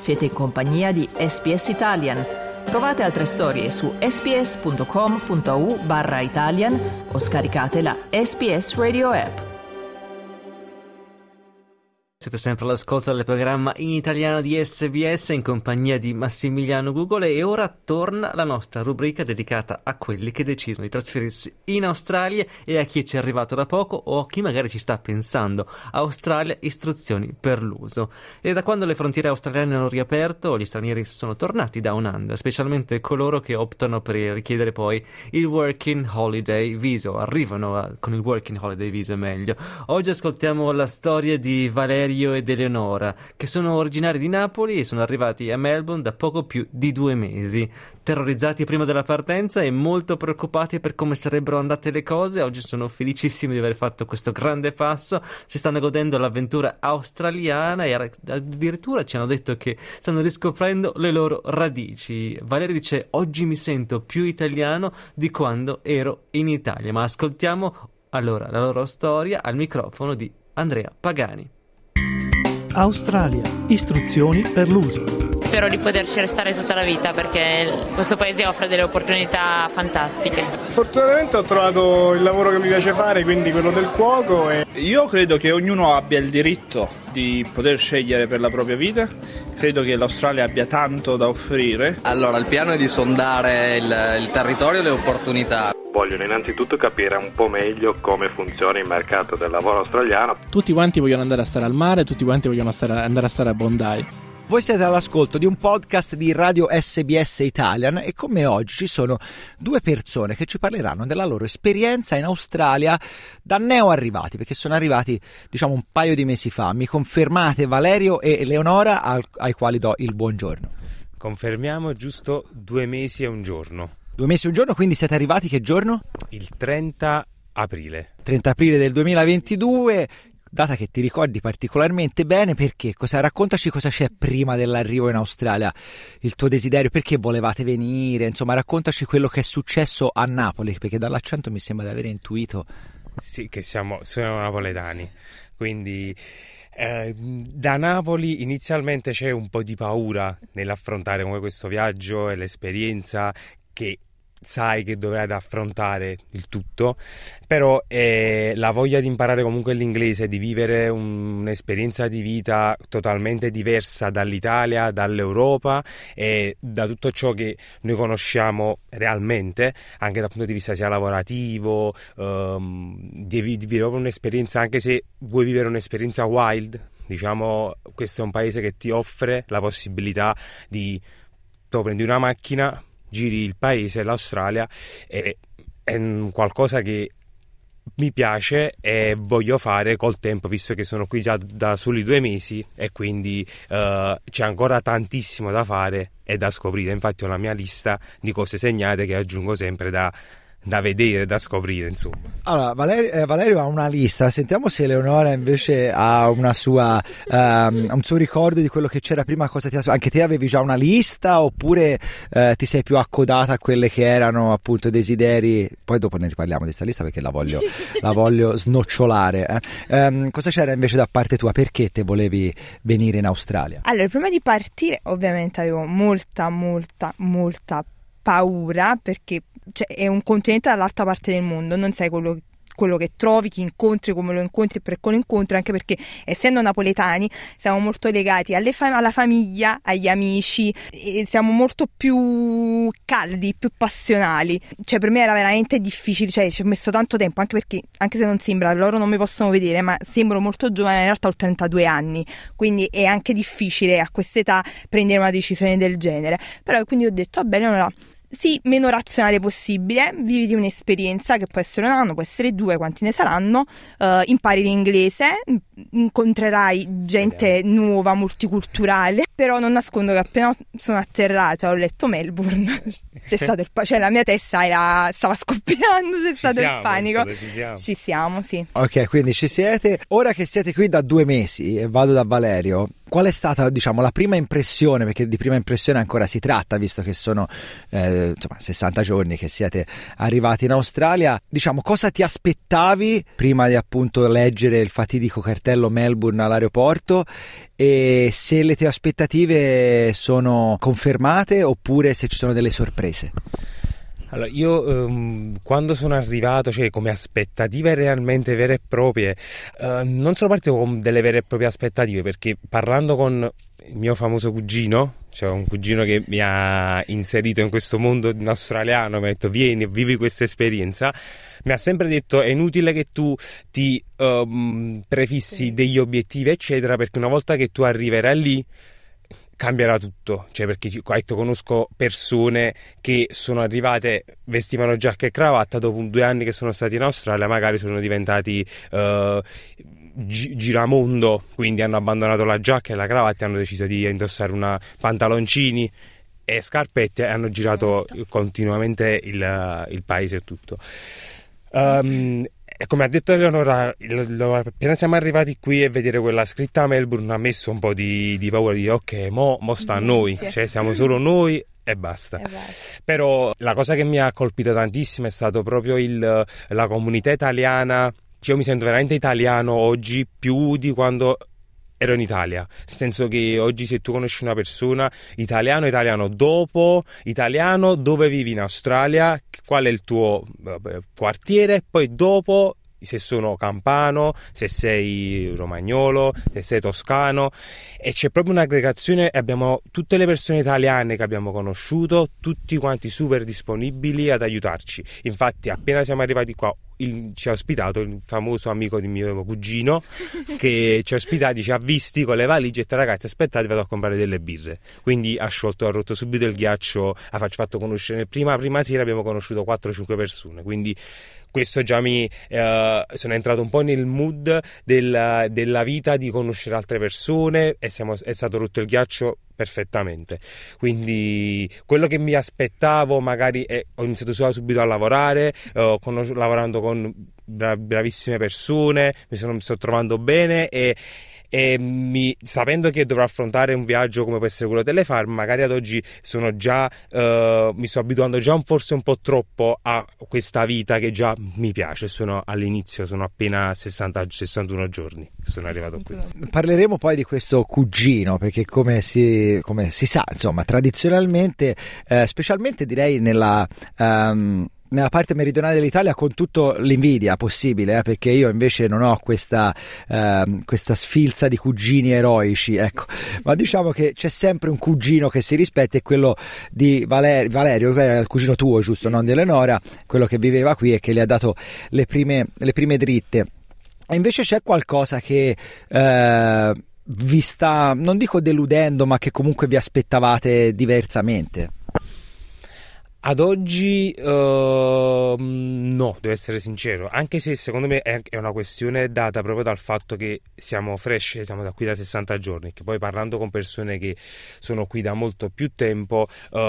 Siete in compagnia di SBS Italian. Trovate altre storie su sbs.com.au/Italian o scaricate la SBS Radio app. Siete sempre all'ascolto del programma in italiano di SBS in compagnia di Massimiliano Google e ora torna la nostra rubrica dedicata a quelli che decidono di trasferirsi in Australia e a chi ci è arrivato da poco o a chi magari ci sta pensando. Australia, istruzioni per l'uso. E da quando le frontiere australiane hanno riaperto, gli stranieri sono tornati down under, specialmente coloro che optano per richiedere poi il Working Holiday Visa, o arrivano con il Working Holiday Visa meglio. Oggi ascoltiamo la storia di Valerio ed Eleonora, che sono originari di Napoli e sono arrivati a Melbourne da poco più di 2 mesi. Terrorizzati prima della partenza e molto preoccupati per come sarebbero andate le cose, oggi sono felicissimi di aver fatto questo grande passo, si stanno godendo l'avventura australiana e addirittura ci hanno detto che stanno riscoprendo le loro radici. Valerio dice: oggi mi sento più italiano di quando ero in Italia. Ma ascoltiamo allora la loro storia al microfono di Andrea Pagani. Australia, istruzioni per l'uso. Spero di poterci restare tutta la vita perché questo paese offre delle opportunità fantastiche. Fortunatamente ho trovato il lavoro che mi piace fare, quindi quello del cuoco. Io credo che ognuno abbia il diritto di poter scegliere per la propria vita. Credo che l'Australia abbia tanto da offrire. Allora, il piano è di sondare il territorio e le opportunità. Vogliono innanzitutto capire un po' meglio come funziona il mercato del lavoro australiano. Tutti quanti vogliono andare a stare al mare, tutti quanti vogliono andare a stare a Bondi. Voi siete all'ascolto di un podcast di Radio SBS Italian e con me oggi ci sono 2 persone che ci parleranno della loro esperienza in Australia da neoarrivati, perché sono arrivati diciamo un paio di mesi fa. Mi confermate Valerio e Eleonora ai quali do il buongiorno? Confermiamo, giusto 2 mesi e un giorno. 2 mesi e un giorno, quindi siete arrivati che giorno? Il 30 aprile. 30 aprile del 2022, data che ti ricordi particolarmente bene. Perché? Raccontaci cosa c'è prima dell'arrivo in Australia, il tuo desiderio, perché volevate venire, insomma raccontaci quello che è successo a Napoli, perché dall'accento mi sembra di aver intuito. Sì, che siamo napoletani, quindi da Napoli inizialmente c'è un po' di paura nell'affrontare come questo viaggio e l'esperienza che sai che dovrai affrontare il tutto, però la voglia di imparare comunque l'inglese, di vivere un'esperienza di vita totalmente diversa dall'Italia, dall'Europa e da tutto ciò che noi conosciamo realmente, anche dal punto di vista sia lavorativo, devi vivere un'esperienza, anche se vuoi vivere un'esperienza wild, diciamo, questo è un paese che ti offre la possibilità di prendi una macchina, giri il paese, l'Australia, è qualcosa che mi piace e voglio fare col tempo, visto che sono qui già da soli 2 mesi e quindi c'è ancora tantissimo da fare e da scoprire. Infatti ho la mia lista di cose segnate che aggiungo sempre da vedere, da scoprire, insomma. Allora, Valerio ha una lista, sentiamo se Eleonora invece ha un suo ricordo di quello che c'era prima. Anche te avevi già una lista oppure ti sei più accodata a quelle che erano appunto desideri? Poi dopo ne riparliamo di questa lista perché la voglio snocciolare. Cosa c'era invece da parte tua? Perché te volevi venire in Australia? Allora, prima di partire ovviamente avevo molta paura, perché è un continente dall'altra parte del mondo, non sai quello che trovi, chi incontri, come lo incontri e per quello incontri, anche perché essendo napoletani siamo molto legati alla famiglia, agli amici, e siamo molto più caldi, più passionali. Cioè per me era veramente difficile, ci ho messo tanto tempo, anche perché, anche se non sembra, loro non mi possono vedere, ma sembro molto giovane, in realtà ho 32 anni, quindi è anche difficile a quest'età prendere una decisione del genere. Però quindi ho detto, va bene, allora sì, meno razionale possibile, viviti un'esperienza che può essere 1 anno, può essere 2, quanti ne saranno, impari l'inglese, incontrerai gente nuova, multiculturale, però non nascondo che appena sono atterrata ho letto Melbourne, c'è stato la mia testa stava scoppiando, c'è stato il panico. Ci siamo, sì. Ok, quindi ci siete. Ora che siete qui da 2 mesi e vado da Valerio, qual è stata, diciamo, la prima impressione, perché di prima impressione ancora si tratta, visto che sono 60 giorni che siete arrivati in Australia. Diciamo, cosa ti aspettavi prima di appunto leggere il fatidico cartello Melbourne all'aeroporto, e se le tue aspettative sono confermate oppure se ci sono delle sorprese? Allora, io quando sono arrivato, cioè come aspettative realmente vere e proprie, non sono partito con delle vere e proprie aspettative, perché parlando con il mio famoso cugino, cioè un cugino che mi ha inserito in questo mondo australiano, mi ha detto vieni, vivi questa esperienza, mi ha sempre detto è inutile che tu ti prefissi degli obiettivi eccetera, perché una volta che tu arriverai lì cambierà tutto, cioè perché conosco persone che sono arrivate, vestivano giacca e cravatta, dopo 2 anni che sono stati in Australia magari sono diventati giramondo, quindi hanno abbandonato la giacca e la cravatta e hanno deciso di indossare pantaloncini e scarpette e hanno girato continuamente il paese e tutto. E come ha detto Eleonora, appena siamo arrivati qui e vedere quella scritta Melbourne ha messo un po' di paura, di ok, mo sta a noi, cioè siamo solo noi e basta. Però la cosa che mi ha colpito tantissimo è stato proprio la comunità italiana. Io mi sento veramente italiano oggi più di quando ero in Italia, nel senso che oggi se tu conosci una persona italiano dopo, italiano dove vivi in Australia, qual è il tuo quartiere, poi dopo se sono campano, se sei romagnolo, se sei toscano, e c'è proprio un'aggregazione e abbiamo tutte le persone italiane che abbiamo conosciuto, tutti quanti super disponibili ad aiutarci. Infatti appena siamo arrivati qua ci ha ospitato il famoso amico di mio cugino che ci ha ospitati, ci ha visti con le valigie e detto ragazzi aspettate, vado a comprare delle birre, quindi ha rotto subito il ghiaccio, ha fatto conoscere prima sera abbiamo conosciuto 4-5 persone, quindi questo già sono entrato un po' nel mood della vita, di conoscere altre persone è stato rotto il ghiaccio perfettamente. Quindi quello che mi aspettavo magari ho iniziato subito a lavorare, lavorando con bravissime persone, mi sto trovando bene e sapendo che dovrò affrontare un viaggio come può essere quello delle farm, magari ad oggi sono già mi sto abituando già forse un po' troppo a questa vita che già mi piace. Sono all'inizio, sono appena 60-61 giorni che sono arrivato qui. Parleremo poi di questo cugino, perché come si sa, insomma, tradizionalmente, specialmente direi nella parte meridionale dell'Italia, con tutto l'invidia possibile, perché io invece non ho questa sfilza di cugini eroici, ecco, ma diciamo che c'è sempre un cugino che si rispetta, e quello di Valerio, che era il cugino tuo, giusto, non di Eleonora, quello che viveva qui e che le ha dato le prime dritte. E invece c'è qualcosa che vi sta, non dico deludendo, ma che comunque vi aspettavate diversamente? Ad oggi no, devo essere sincero, anche se secondo me è una questione data proprio dal fatto che siamo fresh, siamo da qui da 60 giorni, che poi parlando con persone che sono qui da molto più tempo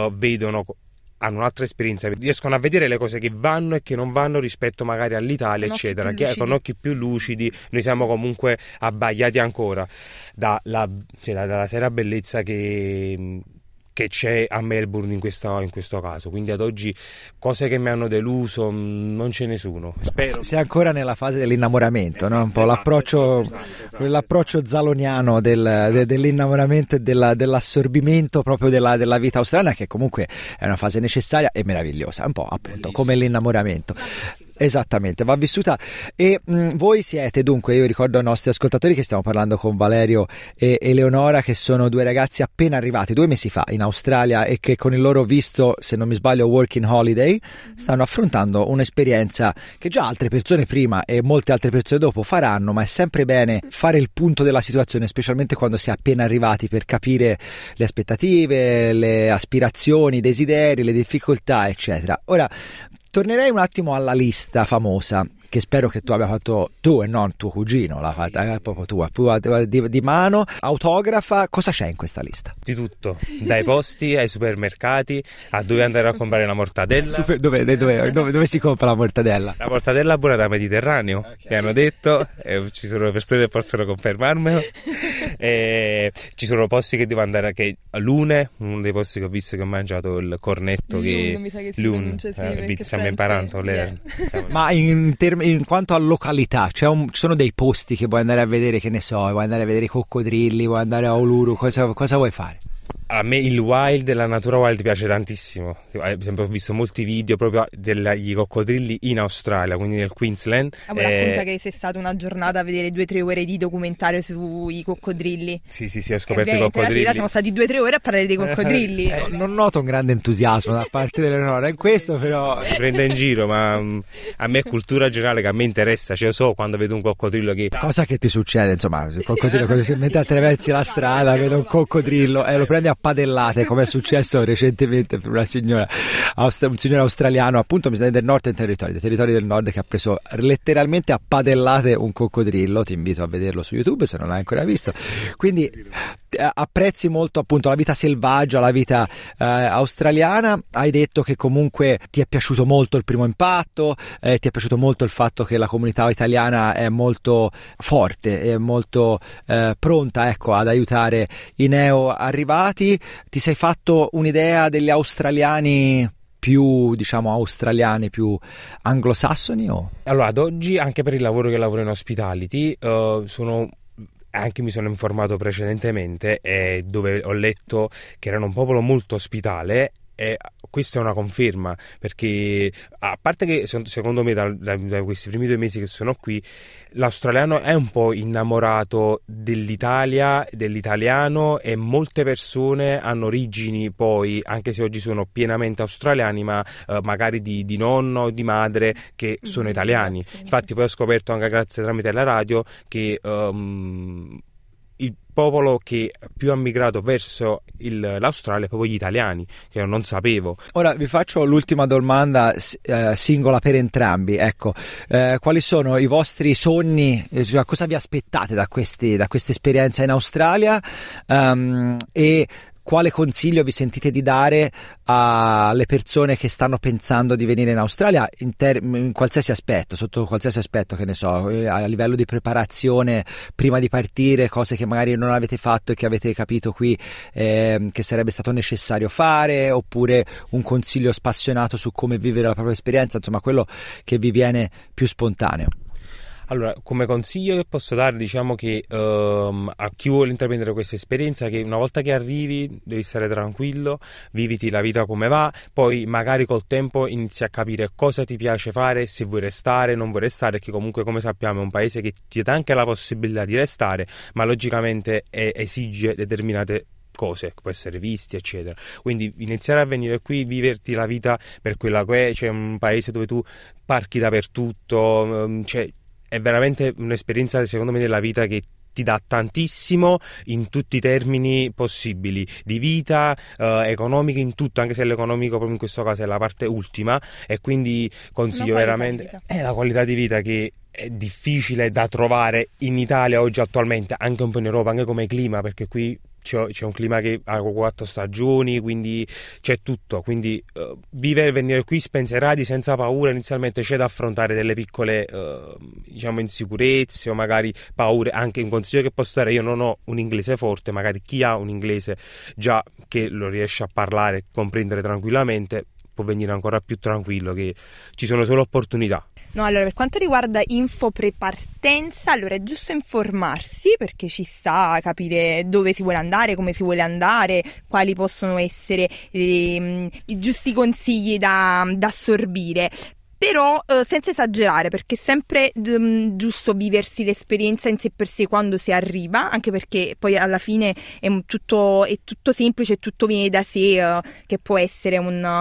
hanno un'altra esperienza, riescono a vedere le cose che vanno e che non vanno rispetto magari all'Italia, eccetera, che con occhi più lucidi. Noi siamo comunque abbagliati ancora dalla sera bellezza che c'è a Melbourne in questo caso, quindi ad oggi cose che mi hanno deluso non ce ne sono, spero. Sei ancora nella fase dell'innamoramento, esatto, no? Un po' l'approccio zaloniano dell'innamoramento e dell'assorbimento proprio della vita australiana, che comunque è una fase necessaria e meravigliosa, un po' appunto bellissimo, come l'innamoramento. Esattamente, va vissuta. E voi siete, dunque, io ricordo ai nostri ascoltatori che stiamo parlando con Valerio e Eleonora, che sono 2 ragazzi appena arrivati 2 mesi fa in Australia e che con il loro visto, se non mi sbaglio, working holiday, stanno affrontando un'esperienza che già altre persone prima e molte altre persone dopo faranno, ma è sempre bene fare il punto della situazione, specialmente quando si è appena arrivati, per capire le aspettative, le aspirazioni, i desideri, le difficoltà, eccetera. Ora tornerei un attimo alla lista famosa, che spero che tu abbia fatto tu e non tuo cugino, l'ha fatta proprio tua di mano, autografa. Cosa c'è in questa lista? Di tutto, dai posti ai supermercati, a dove andare a comprare la mortadella. Dove si compra la mortadella? La mortadella buona da Mediterraneo, okay. Mi hanno detto, ci sono persone che possono confermarmelo, e ci sono posti che devo andare, che a Lune, uno dei posti che ho visto che ho mangiato il cornetto Lune, stiamo imparando. Ma in quanto a località, ci sono dei posti che vuoi andare a vedere, che ne so, vuoi andare a vedere i coccodrilli, vuoi andare a Uluru, cosa vuoi fare? A me il wild, la natura wild piace tantissimo. Ad esempio ho visto molti video proprio degli coccodrilli in Australia, quindi nel Queensland. Racconta che sei stata una giornata a vedere 2-3 ore di documentario sui coccodrilli. Sì, ho scoperto i coccodrilli. Siamo stati 2-3 ore a parlare dei coccodrilli. Non noto un grande entusiasmo da parte dell'Eleonora in questo, però mi prende in giro, ma a me è cultura generale che a me interessa. Cioè, io so quando vedo un coccodrillo che... Cosa che ti succede, insomma, il coccodrillo, mentre attraversi la strada, vedo un coccodrillo e lo prendi a padellate, come è successo recentemente per un signore australiano, appunto mi sa del Northern Territory, dei territori del nord, che ha preso letteralmente a padellate un coccodrillo. Ti invito a vederlo su YouTube se non l'hai ancora visto. Quindi apprezzi molto appunto la vita selvaggia, la vita australiana. Hai detto che comunque ti è piaciuto molto il primo impatto, ti è piaciuto molto il fatto che la comunità italiana è molto forte, è molto pronta, ecco, ad aiutare i neo arrivati. Ti sei fatto un'idea degli australiani più, diciamo, australiani, più anglosassoni? Allora, ad oggi, anche per il lavoro che lavoro in hospitality, anche mi sono informato precedentemente, dove ho letto che erano un popolo molto ospitale. E questa è una conferma, perché a parte che secondo me da questi primi 2 mesi che sono qui, l'australiano è un po' innamorato dell'Italia, dell'italiano, e molte persone hanno origini poi, anche se oggi sono pienamente australiani, ma magari di nonno o di madre che sono italiani. Infatti poi ho scoperto anche grazie tramite la radio che il popolo che più ha migrato verso l'Australia è proprio gli italiani, che io non sapevo. Ora vi faccio l'ultima domanda singola per entrambi. Ecco, quali sono i vostri sogni? Cosa vi aspettate da questa esperienza in Australia? E quale consiglio vi sentite di dare alle persone che stanno pensando di venire in Australia in qualsiasi aspetto, sotto qualsiasi aspetto, che ne so, a livello di preparazione prima di partire, cose che magari non avete fatto e che avete capito qui che sarebbe stato necessario fare, oppure un consiglio spassionato su come vivere la propria esperienza, insomma quello che vi viene più spontaneo. Allora, come consiglio che posso dare, diciamo che a chi vuole intraprendere questa esperienza, che una volta che arrivi devi stare tranquillo, viviti la vita come va, poi magari col tempo inizi a capire cosa ti piace fare, se vuoi restare, non vuoi restare, che comunque, come sappiamo, è un paese che ti dà anche la possibilità di restare, ma logicamente esige determinate cose, può essere visti, eccetera. Quindi iniziare a venire qui, viverti la vita per quella che è, c'è un paese dove tu parchi dappertutto, è veramente un'esperienza, secondo me, della vita che ti dà tantissimo in tutti i termini possibili, di vita, economica, in tutto, anche se l'economico proprio in questo caso è la parte ultima, e quindi consiglio veramente la qualità di vita che è difficile da trovare in Italia oggi attualmente, anche un po' in Europa, anche come clima, perché qui c'è un clima che ha 4 stagioni, quindi c'è tutto, quindi venire qui spensierati, senza paura. Inizialmente c'è da affrontare delle piccole diciamo insicurezze o magari paure. Anche un consiglio che posso dare: io non ho un inglese forte, magari chi ha un inglese già che lo riesce a parlare e comprendere tranquillamente può venire ancora più tranquillo, che ci sono solo opportunità. No, allora, per quanto riguarda info pre-partenza, allora è giusto informarsi, perché ci sta a capire dove si vuole andare, come si vuole andare, quali possono essere i giusti consigli da assorbire. Però senza esagerare, perché è sempre giusto viversi l'esperienza in sé per sé quando si arriva, anche perché poi alla fine è tutto semplice, tutto viene da sé, che può essere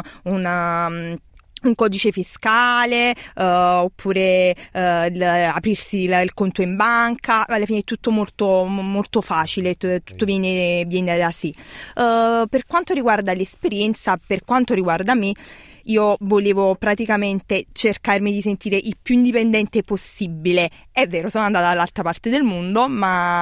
un codice fiscale, oppure aprirsi il conto in banca. Alla fine è tutto molto, molto facile, tutto viene da sé. Per quanto riguarda l'esperienza, per quanto riguarda me, io volevo praticamente cercarmi di sentire il più indipendente possibile. È vero, sono andata dall'altra parte del mondo, ma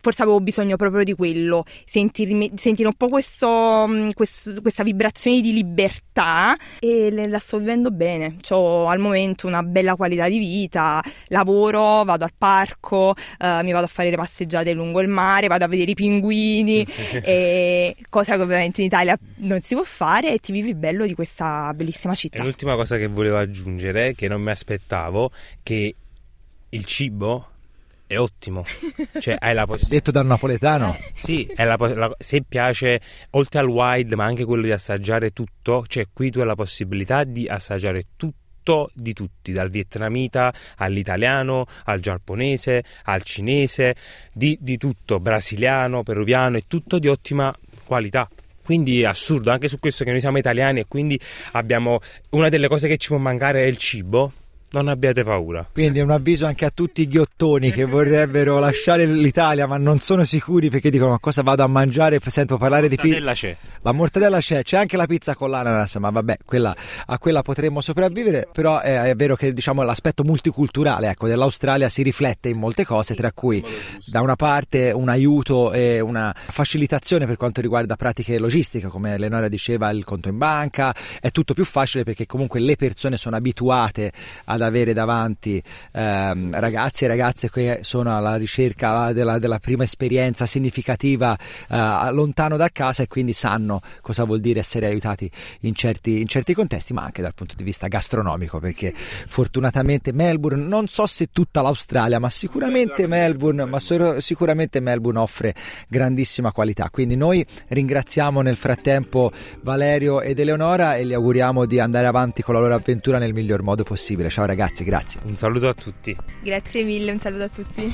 forse avevo bisogno proprio di quello, sentire un po' questa vibrazione di libertà, e la sto vivendo bene. C'ho al momento una bella qualità di vita, lavoro, vado al parco, mi vado a fare le passeggiate lungo il mare, vado a vedere i pinguini, cosa che ovviamente in Italia non si può fare, e ti vivi bello di questa bellissima città. E l'ultima cosa che volevo aggiungere, che non mi aspettavo, che il cibo è ottimo, cioè hai la detto da un napoletano. Sì, se piace, oltre al wide, ma anche quello di assaggiare tutto, cioè qui tu hai la possibilità di assaggiare tutto di tutti, dal vietnamita all'italiano, al giapponese, al cinese, di tutto, brasiliano, peruviano, è tutto di ottima qualità. Quindi è assurdo, anche su questo, che noi siamo italiani e quindi abbiamo una delle cose che ci può mancare è il cibo. Non abbiate paura. Quindi è un avviso anche a tutti i ghiottoni che vorrebbero lasciare l'Italia ma non sono sicuri, perché dicono: ma cosa vado a mangiare? Sento parlare di pizza. C'è. La mortadella c'è anche la pizza con l'ananas, ma vabbè, a quella potremmo sopravvivere. Però è vero che, diciamo, l'aspetto multiculturale, ecco, dell'Australia si riflette in molte cose, tra cui da una parte un aiuto e una facilitazione per quanto riguarda pratiche logistiche, come Eleonora diceva, il conto in banca, è tutto più facile perché comunque le persone sono abituate ad avere davanti ragazzi e ragazze che sono alla ricerca della prima esperienza significativa lontano da casa, e quindi sanno cosa vuol dire essere aiutati in certi contesti, ma anche dal punto di vista gastronomico, perché fortunatamente Melbourne, non so se tutta l'Australia, ma sicuramente Melbourne offre grandissima qualità. Quindi noi ringraziamo nel frattempo Valerio ed Eleonora e gli auguriamo di andare avanti con la loro avventura nel miglior modo possibile. Ciao ragazzi, grazie. Un saluto a tutti. Grazie mille, un saluto a tutti.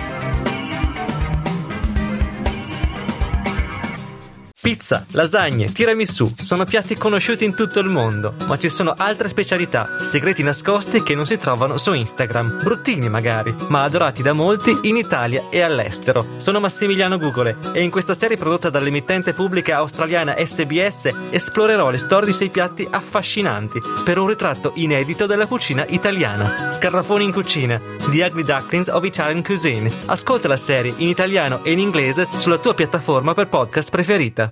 Pizza, lasagne, tiramisù sono piatti conosciuti in tutto il mondo, ma ci sono altre specialità, segreti nascosti che non si trovano su Instagram, bruttini magari, ma adorati da molti in Italia e all'estero. Sono Massimiliano Gugole e in questa serie prodotta dall'emittente pubblica australiana SBS esplorerò le storie di 6 piatti affascinanti per un ritratto inedito della cucina italiana. Scarafoni in cucina, The Ugly Ducklings of Italian Cuisine. Ascolta la serie in italiano e in inglese sulla tua piattaforma per podcast preferita.